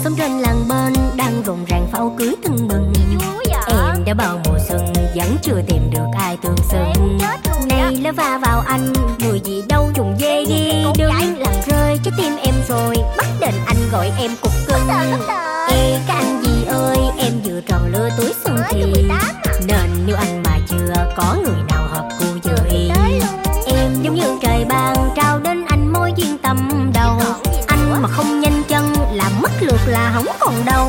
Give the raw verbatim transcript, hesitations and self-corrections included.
sống trên làng bên đang rộn ràng pháo cưới tưng bừng. Em đã bao mùa xuân vẫn chưa tìm được ai tương xứng. Này lá va vào anh, người gì đâu trùng dê đi đứng. Làm rơi trái tim em rồi, bắt đền anh gọi em cục cưng. Ê các anh gì ơi, em vừa tròn lứa tuổi xuân thì, nên nếu anh mà chưa có người nào hợp gu vừa ý, em giống như trời ban trao đến anh mối duyên tâm đầu. Anh mà không nhanh chân là mất lượt là không còn đâu.